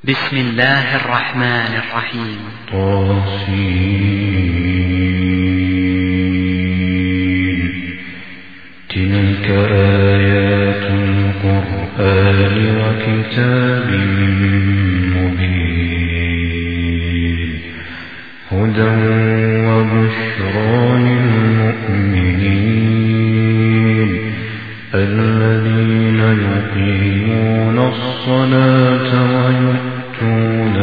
بسم الله الرحمن الرحيم. تلك آيات القرآن وكتاب مبين هدى وبشرى للمؤمنين الذين يقيمون الصلاة ويؤتون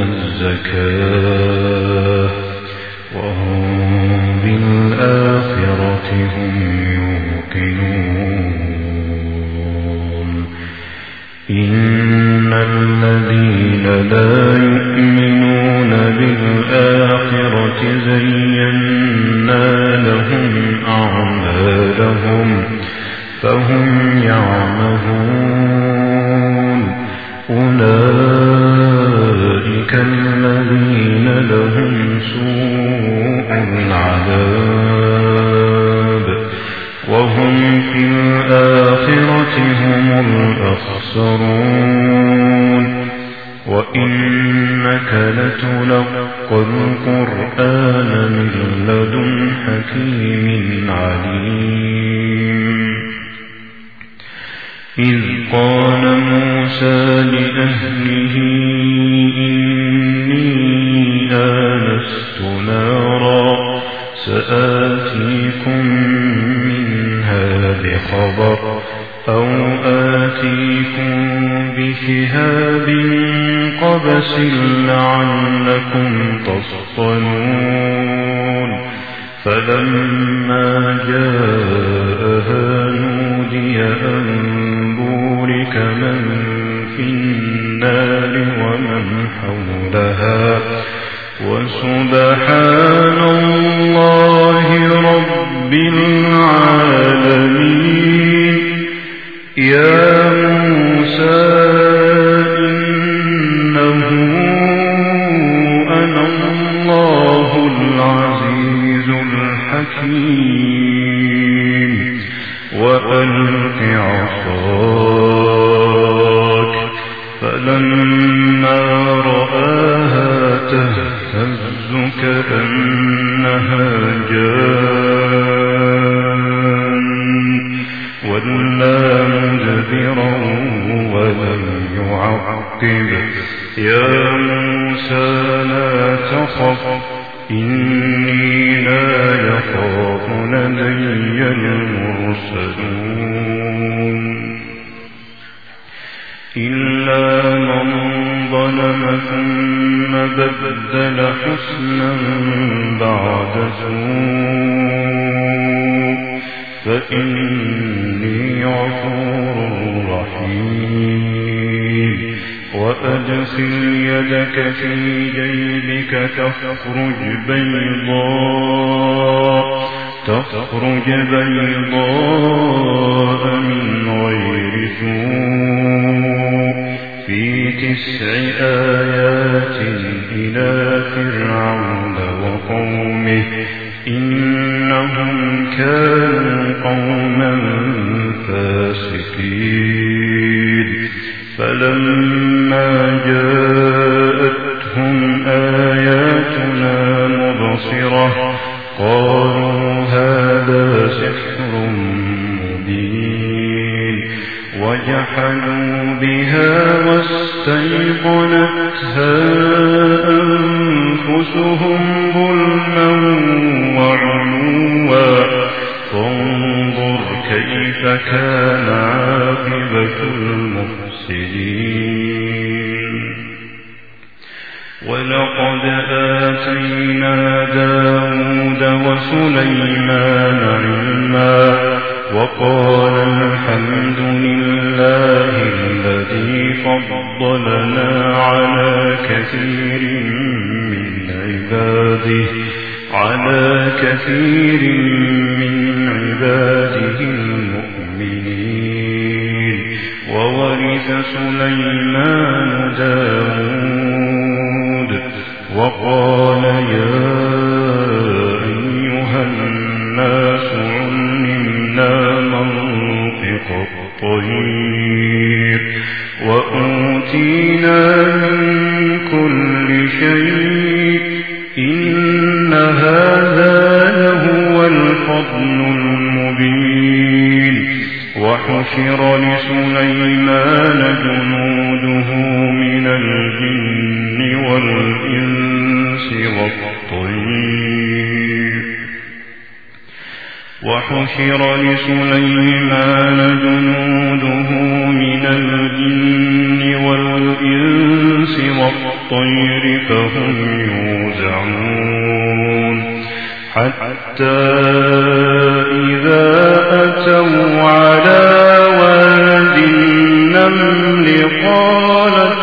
الزكاة وهم بالآخرة هم يوقنون إن الذين لا يؤمنون بالآخرة زينا لهم أعمالهم فهم يعمهون أولئك الذين لهم سوء العذاب وهم في الآخرة هم الأخسرون وإنك لتلقى القرآن من لدن حكيم عليم إذ قال موسى لأهله إني آنست نارا سآتيكم منها بخبر أو آتيكم بشهاب قبس لعلكم تصطلون فلما جاءها نودي أن بورك من في النار ومن حولها وسبحان الله رب العالمين يا موسى إنه أنا الله العزيز الحكيم وألق عصاك فلما رآها تهتز كأنها جان ولا مدبرا ولم يعقب يا موسى لا تخف إني لا يخاف لدي المرسلون إلا من ظلم ثم بدل حسنا بعد سوء فإني غفور رحيم وأدخل يدك في جيبك تخرج بيضاء من غير سوء في 9 آيات إلى فرعون وقومه إنهم كانوا قوما فاسقين فلما جاءتهم آياتنا مبصرة قالوا هذا سحر مبين وجحدوا بها واستيقنتها أنفسهم ظلما وعلوا فانظر كيف كان عاقبة المفسدين ولقد آتينا داود وسليمان علما وقال الحمد لله الذي فضلنا على كثير من عباده المؤمنين وورث سليمان داود وقال يا أيها الناس علمنا منطق الطير وأوتينا من شيء إن هذا لهو الفضل المبين وحشر لسليمان جنوده من الجن والإنس والطير وحشر لسليمان جنوده من الجن والإنس والطير فهم يوزعون حتى إذا أتوا على واد النمل قالت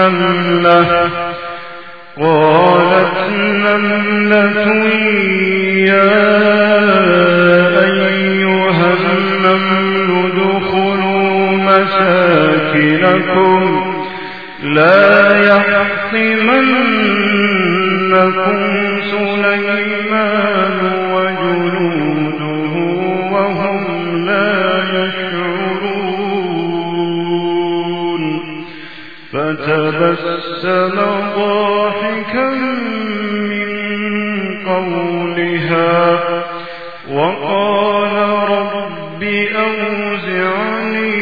نملة يا أيها النمل ادخلوا مساكنكم لا يحطمنكم سليمان وجنوده وهم لا يشعرون فتبسم ضاحكا من قولها وقال رب أوزعني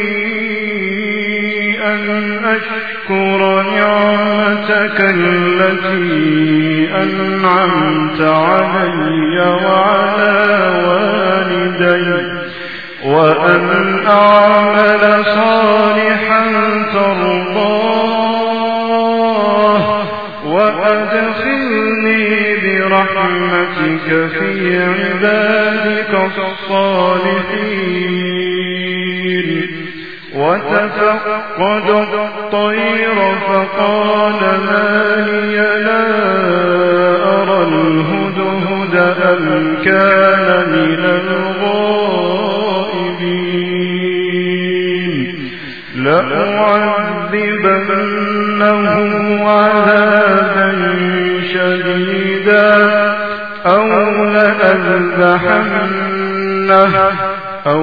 أن أشكر نعمتك التي أنعمت علي وعلى والدي وأن أعمل صالحا ترضاه وأدخلني برحمتك في عبادك الصالحين وتفقد الطير فقال ما لي لا أرى الهدهد أم كان من الغائبين لأعذبنه عذابا شديدا أو لأذبحنه أو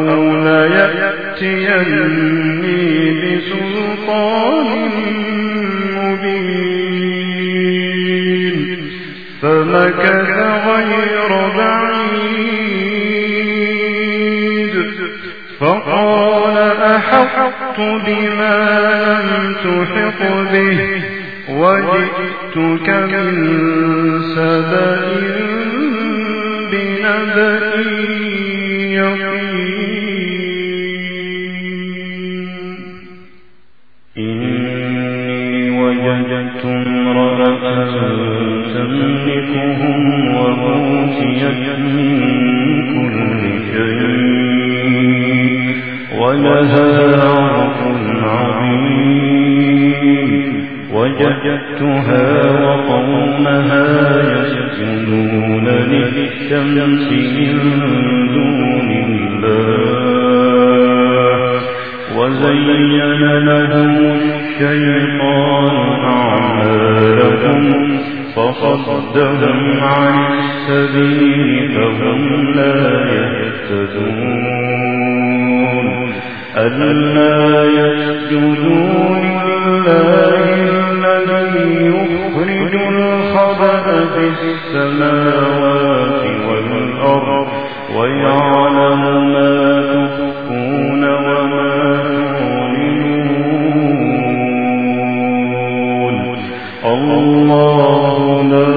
ليأتيني بسلطان مبين فمكث غير بعيد فقال أحطت بما لم تحط به وجئتك من سبأ بنبأ إني وجدت امرأة تملكهم وأوتيت من كل شيء ولها عرش عظيم وجدتها وقومها يسجدون للشمس من دون الله وزين لهم الشيطان أعمالهم فصدهم عن السبيل فهم لا يهتدون ألا يسجدوا لله الذي يخرج الخبأ في السماوات والأرض ويعلم ما تخفون وما تعلنون الله لا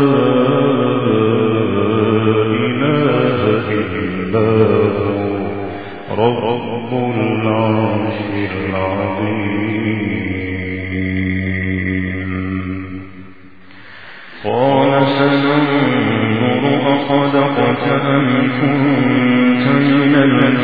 إله إلا هو رب العرش العظيم قال سننظر أصدقت أم كنت من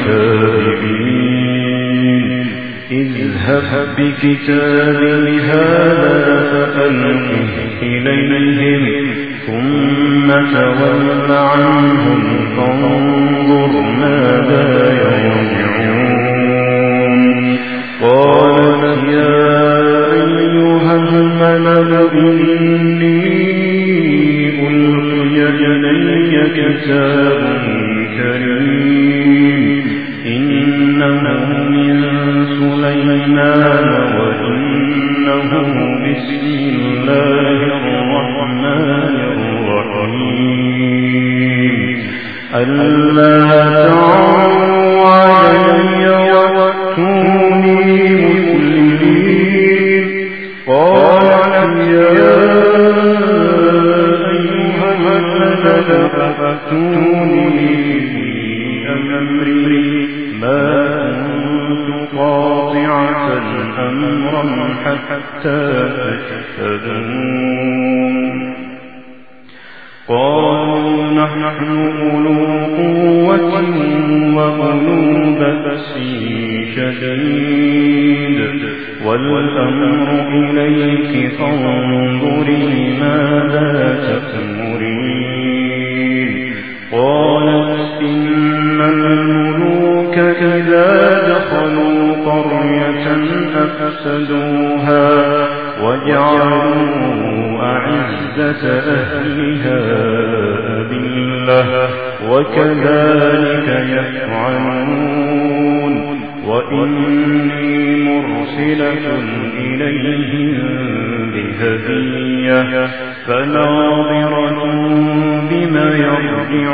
الكاذبين اذهب بكتابي هذا فألقه إليهم ثم تول عنهم فانظر ماذا يرجعون قالت يا أيها الملأ إني ألقي إلي كتاب كريم إنه من سليمان وإنه بسم الله الرحمن قالت يا أيها الملأ أفتوني في أمري ما كنت قاطعة أمرا حتى تشهدون. قالوا نحن أولو قوة وأولو بأس شديد والأمر إليك فانظري ماذا تأمرين. قالت إن الملوك إذا دخلوا قرية أفسدوها وجعلوا أعزة أهلها أذلة وكذلك يفعلون. وإني مرسلة إليهم بهدية فناظرة بما يرجع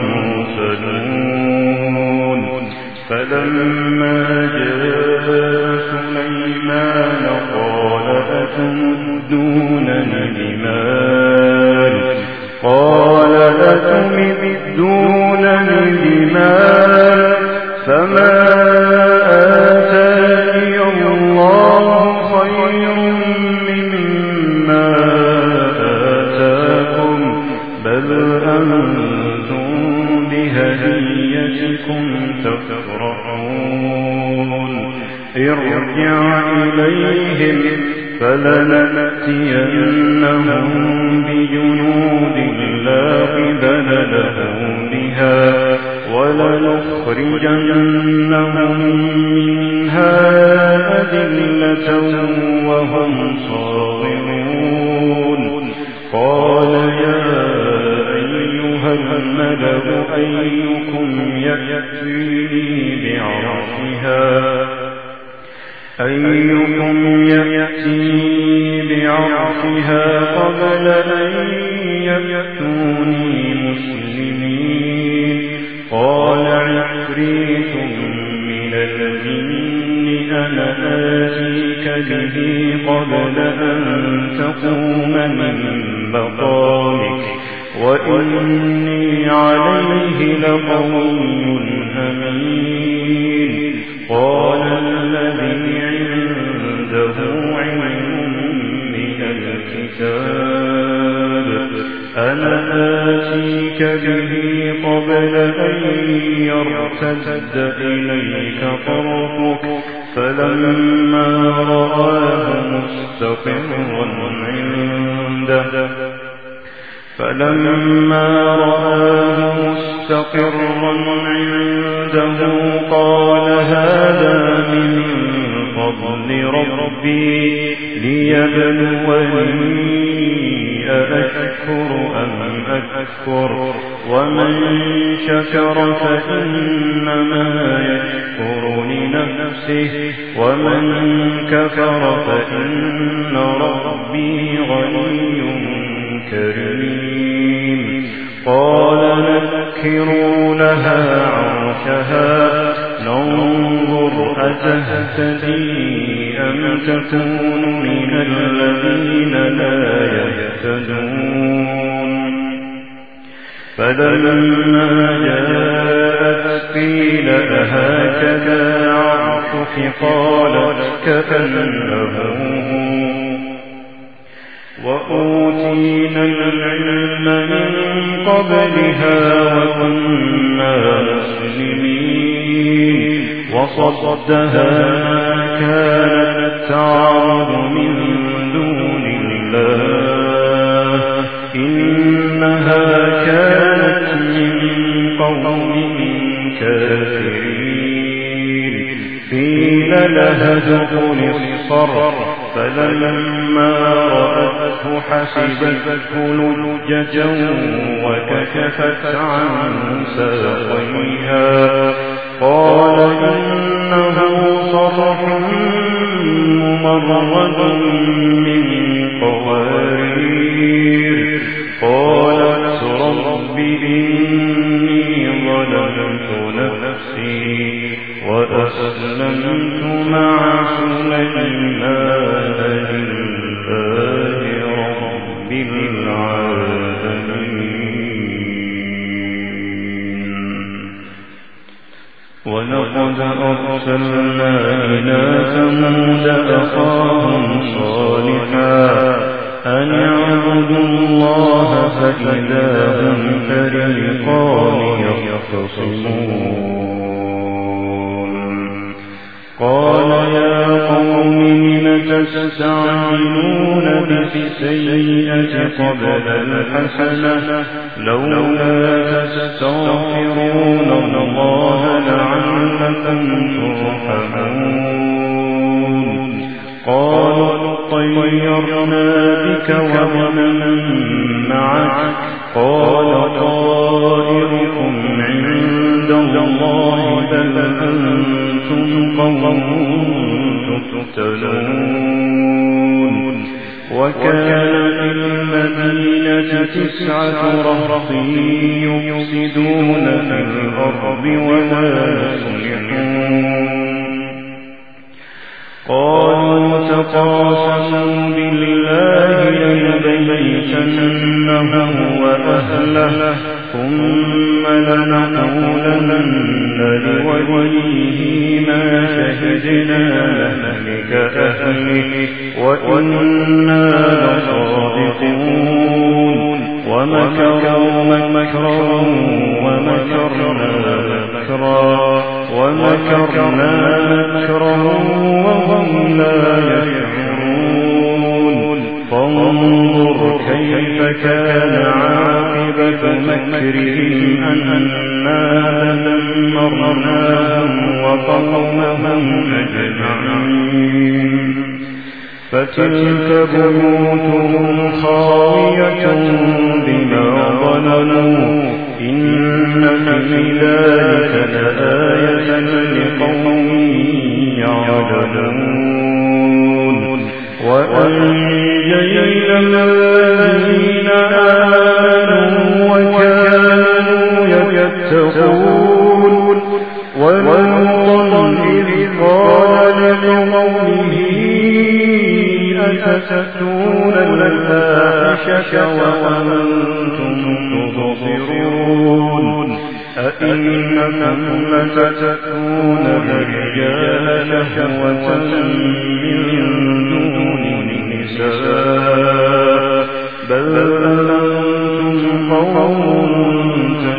المرسلون. فلما جاء سليمان قال أتمدونني بمال فما آتاني الله خير مما آتاكم بل أنتم بهديتكم تفرحون. ارجع إليهم فلنأتينهم بجنود لا قبل لهم بها ولنخرجنهم منها أذلة وهم صاغرون. قال يا أيها الملأ أيكم يأتي بعرشها قبل أن يأتوني مسلمين. قال عفريت من الجن أنا آتيك به قبل أن تقوم من مقامك وإني عليه لقوي أمين. قال الذي عنده علم من الكتاب أنا آتيك به قبل أن يرتد إليك طرفك فلما رآه مستقرا عنده قال هذا من فضل ربي ليبلوني أأشكر أم أكفر ومن شكر فإنما يشكر لنفسه ومن كفر فإن ربي غني كريم. قال نكروا لها عرشها ننظر أتهتدي أم تكون من الذين لا يهتدون. فلما جاءت قيل أهكذا عرشك قالت كأنه وأوتينا العلم من قبلها وكنا مسلمين. وصدها ما كانت تعبد من دون الله إنها كانت من قوم كافرين. قيل لها ادخل الصرح فلما رأته حسبته لجة وكشفت عن ساقيها قال إنه صرح ممرد من قوارير. قالت رب إني ظلمت نفسي وأسلمت مع سليمان لله ولقد أرسلنا إلى ثمود أخاهم صالحا أن اعبدوا الله فإذا هم فريقان يختصمون قال يا قوم لم تستعجلون بالسيئة قبل الحسنة لولا تستغفرون الله لعلكم ترحمون قالوا طيرنا بك وبمن معك قال طائركم عند الله بل أنتم قوم تفتنون وكان في المدينة 9 رهط يفسدون في الأرض ولا يصلحون قالوا تقاسموا بالله لنبيتنه وأهله ثم لنقولن لوليه ما شهدنا مهلك أهله وإنا لصادقون ومكروا مكرا ومكرنا مكرا وهم لا يشعرون فانظر كيف كان عاقبة مكرهم أنا دمرناهم وقومهم أجمعين فتلك بيوتهم خاوية بما ظلموا إن في ذلك لآية لقوم يعلمون وأنجينا الذين آمنوا وكانوا يتقون ولوطا إذ قال لقومه أتأتون الفاحشة وأنتم تبصرون أئنكم لتأتون الرجال شهوة من دون النساء بل أنتم قوم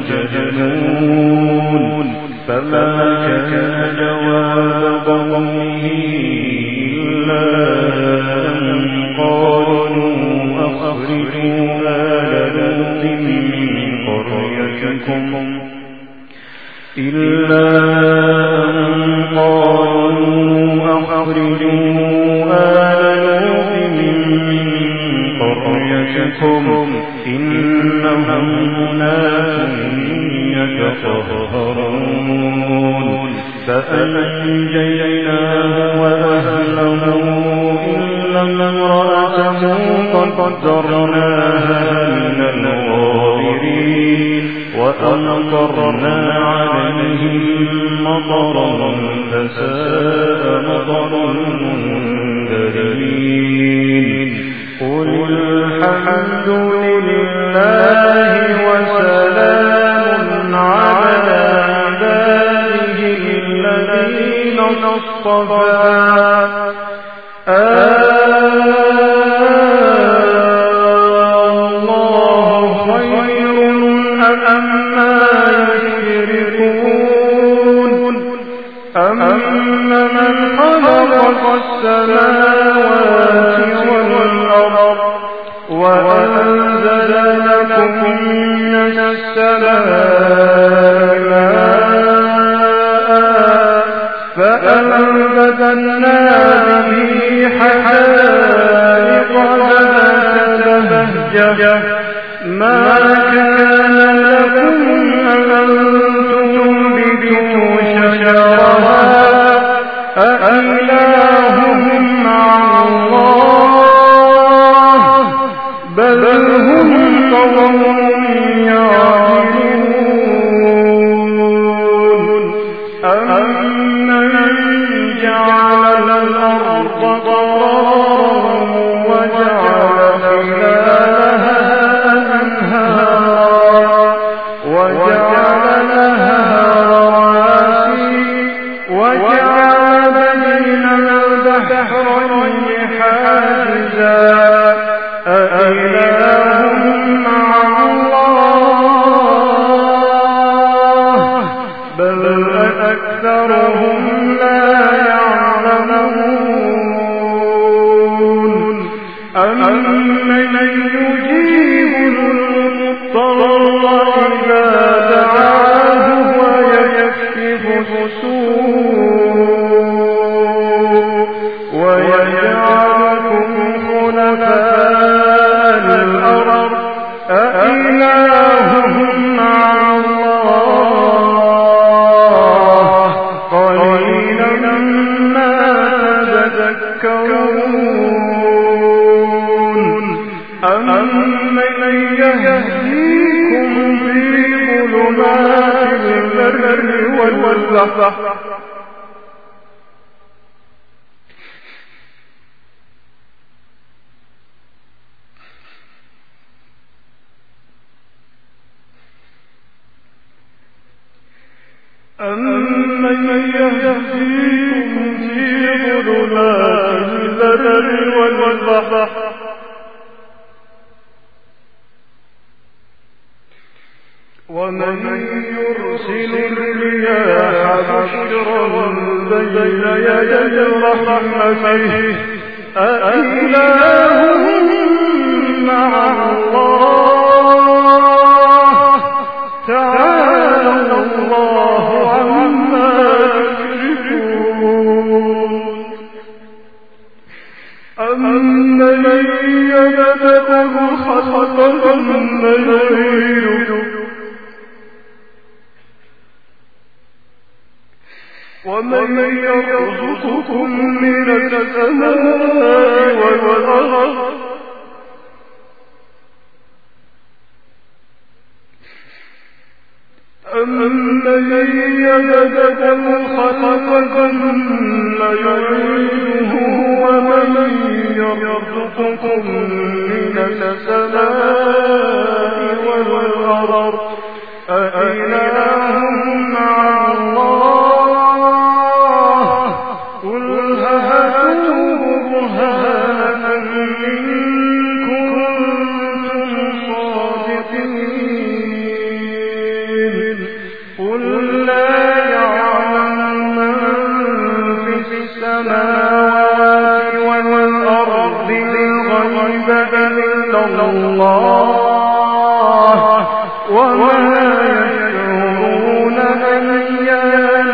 تجهلون فما كان جواب قومه إلا أن قالوا أخرجوا آل لوط من قريتكم إنهم أناس يتطهرون فأنجيناه وأهله إلا امرأته قدرناها من الغابرين وأمطرنا عليهم مطرا فساء مطر المنذرين قل الحمد لله وسلام على عباده الذين اصطفى الله خير أما يشركون أمن خلق السماوات والأرض وأنزل لكم من السماء ماء فأنبتنا به حدائق ذات بهجة ما كان لكم أن تنبتوا شجرها أإله مع الله بل هم قوم يعلمون أمن جعل الأرض قرارا وجعل خلالها أنهارا وجعل لها رواسي يجيب المضطر إذا دعاه ويكشف السوء ويجعلكم خلفاء الأرض أإله مع الله قليلا ما تذكرون أمن يهديكم في ظلمات البر والبحر أمن يهديكم في ظلمات البر والبحر ومن يرسل الرياح بشرا بين يدي رحمته أإله مع الله تعالى الله عما يشركون أمن يبدأ الخلق ثم يعيده ومن يرزقكم من السماء والأرض أمن يبدأ الخلق ثم يعيده ومن يرزقكم من السماء والأرض أإله مع الله قل هاتوا برهانكم إن كنتم صادقين قل لا يعلم من في السماوات والأرض الغيب إلا الله وما يشعرون أيان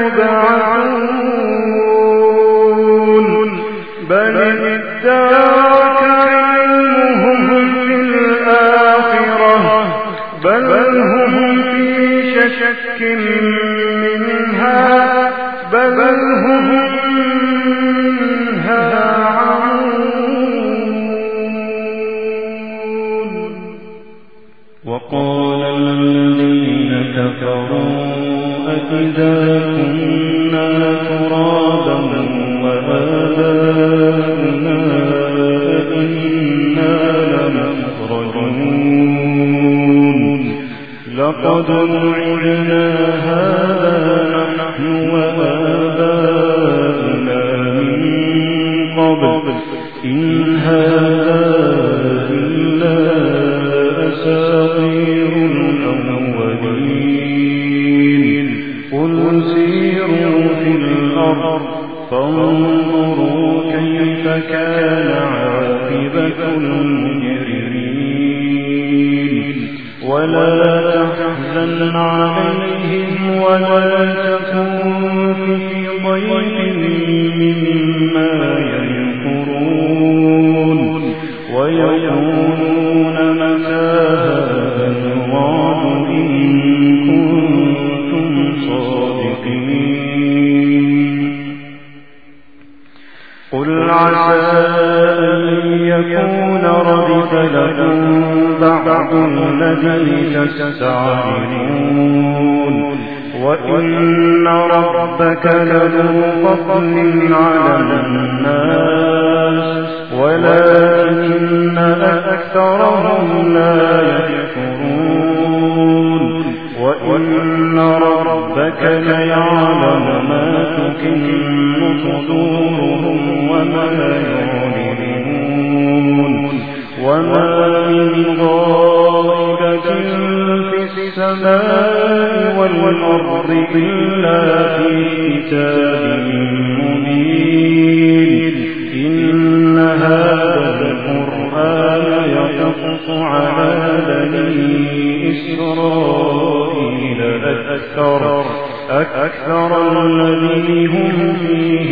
يبعثون بل ادارك علمهم للآخرة بل هم في شك منها بل هم منها عمون وقال الذين كفروا أإذا كنا ترابا وآباؤنا إنا لمخرجون لقد وعدنا هذا نحن وآباؤنا من قبل إن هذا إلا أساطير الأولين قل سيروا في الأرض فانظروا كيف كان عاقبة المجرمين ولا تحزن عليهم ولا تكن في ضيق مما يمكرون ويقولون متى هذا الوعد إن كنتم صادقين قل عسى أن يكون ردف لكم بعض الذي تستعجلون وإن ربك لذو فضل على الناس ولكن أكثرهم لا يشكرون وإن ربك ليعلم ما تكن صدورهم وما يعلنون وما من غائبة في السماء والأرض إلا في كتاب مبين إن هذا القرآن نقص على بني إسرائيل أكثر الذي هم فيه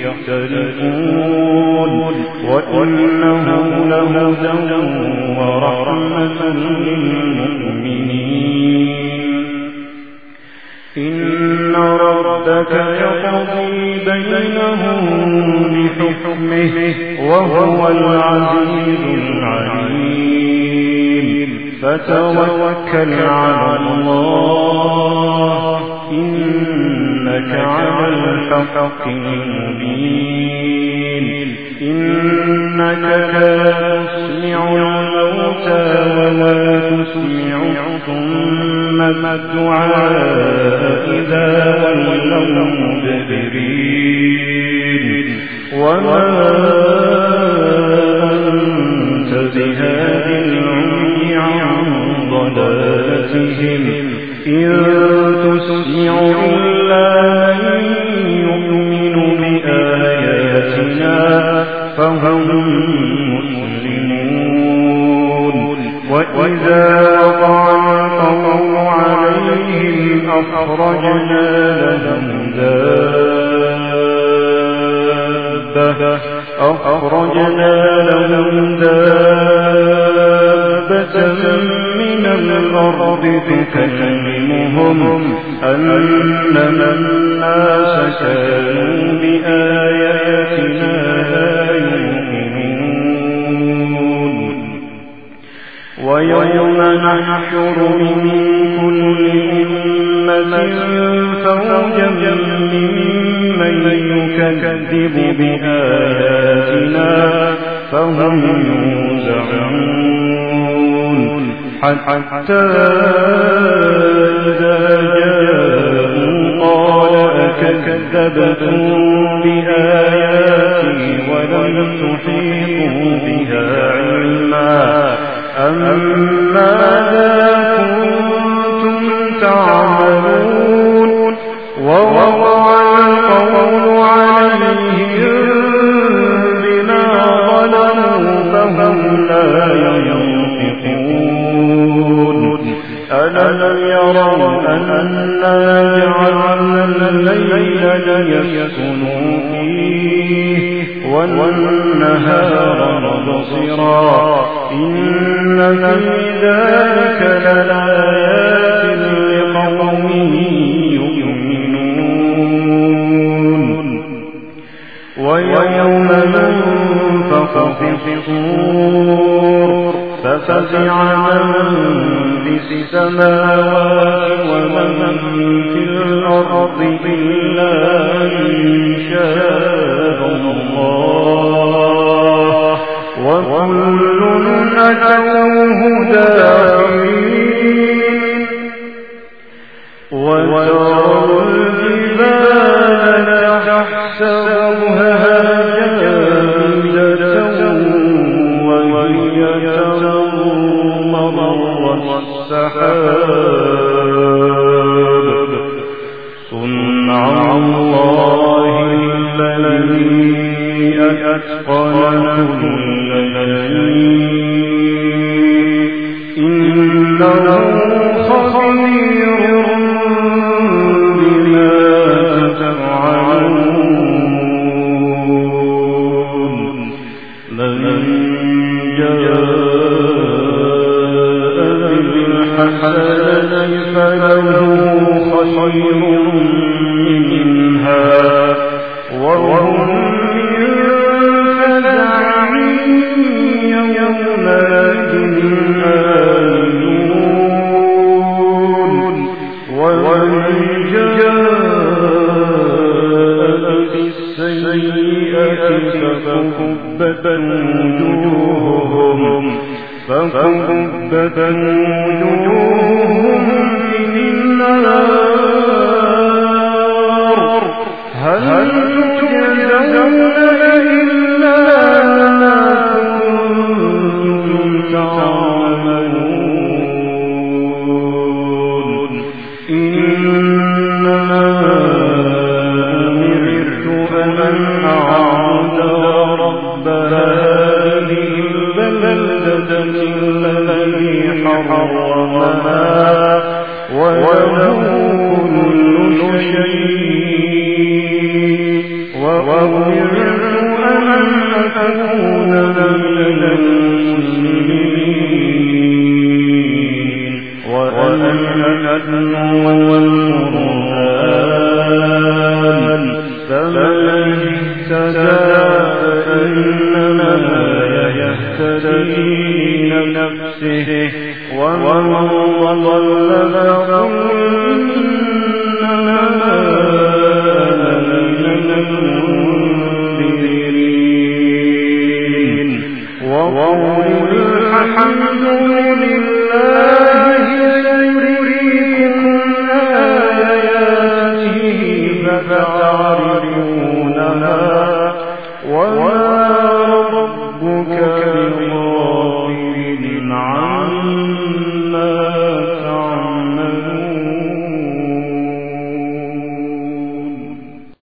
يختلفون وإنه لهدى ورحمة للمؤمنين إن ربك يقضي بينهم بحكمه وهو العزيز العليم فتوكل على الله إنك على الحق المبين إنك لا تسمع الموتى ولا تسمع ثم الدعاء إذا ولوا مدبرين وما أنت بهادي العمي عن ضلالتهم إن تسمع إلا من يؤمن بآياتنا فهم مسلمون وإذا وقع القول عليهم أخرجنا لهم دابة من الأرض تكلمهم أن الناس كانوا بآياتنا لا يؤمنون ويوم نحشر من كل أمة فوجا ممن يكذب بآياتنا فهم يوزعون حتى إذا جاءوا قال أكذبتم بآياتي ولم تحيطوا بها علما ماذا كنتم تعملون ووقع القول عليهم بما ظلموا فهم لا ينطقون ألم يروا أنا جعلنا الليل ليسكنوا فيه والنهار مبصرا إن في ذلك لآيات لقوم يؤمنون ويوم ننفخ في الصور ففزع من في السماوات ومن في الأرض إلا من شاء الله وكل أتوه داخرين وترى الجبال تحسبها جامدة وهي تمر مر السحاب صنع الله الذي أتقن كل شيء إنه خبير بما تفعلون من جاء بالحسنة فله خير منها وهم فكبت وجوههم في النار هل تجزون إلا ما كنتم تعملون إنما أمرت أن أعبد رب هذه البلدة الذي حرمها وله كل شيء وأمرت أن أكون من المسلمين وأن أتلو القرآن فمن اهتدى فإنما يهتدي لنفسه ومن ضل فقل إنما أنا من المنذرين وقل الحمد لله